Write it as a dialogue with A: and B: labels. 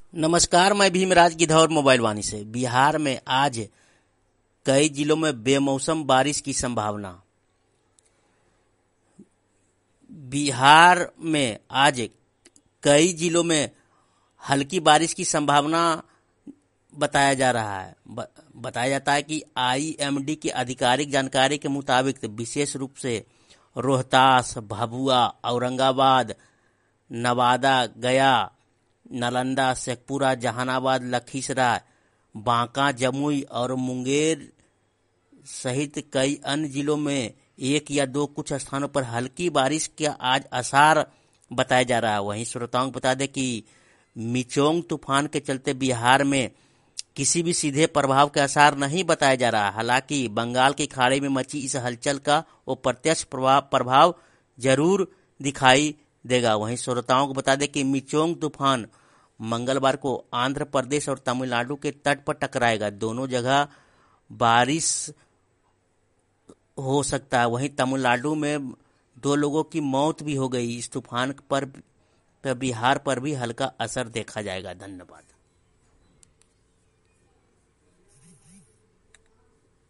A: नमस्कार, मैं भीमराज गिद्धौर मोबाइल वाणी से। बिहार में आज कई जिलों में बेमौसम बारिश की संभावना। बिहार में आज कई जिलों में हल्की बारिश की संभावना बताया जा रहा है। बताया जाता है कि आईएमडी की आधिकारिक जानकारी के मुताबिक विशेष रूप से रोहतास, भभुआ, औरंगाबाद, नवादा, गया, नालंदा, शेखपुरा, जहानाबाद, लखीसराय, बांका, जमुई और मुंगेर सहित कई अन्य जिलों में एक या दो कुछ स्थानों पर हल्की बारिश का आज आसार बताया जा रहा है। वहीं श्रोताओं को बता दें कि मिचोंग तूफान के चलते बिहार में किसी भी सीधे प्रभाव के आसार नहीं बताया जा रहा। हालांकि बंगाल की खाड़ी में मची इस हलचल का वो प्रत्यक्ष प्रभाव जरूर दिखाई देगा। वहीं श्रोताओं को बता दें कि मिचोंग तूफान मंगलवार को आंध्र प्रदेश और तमिलनाडु के तट पर टकराएगा। दोनों जगह बारिश हो सकता है। वहीं तमिलनाडु में 2 लोगों की मौत भी हो गई। इस तूफान पर बिहार पर भी हल्का असर देखा जाएगा। धन्यवाद।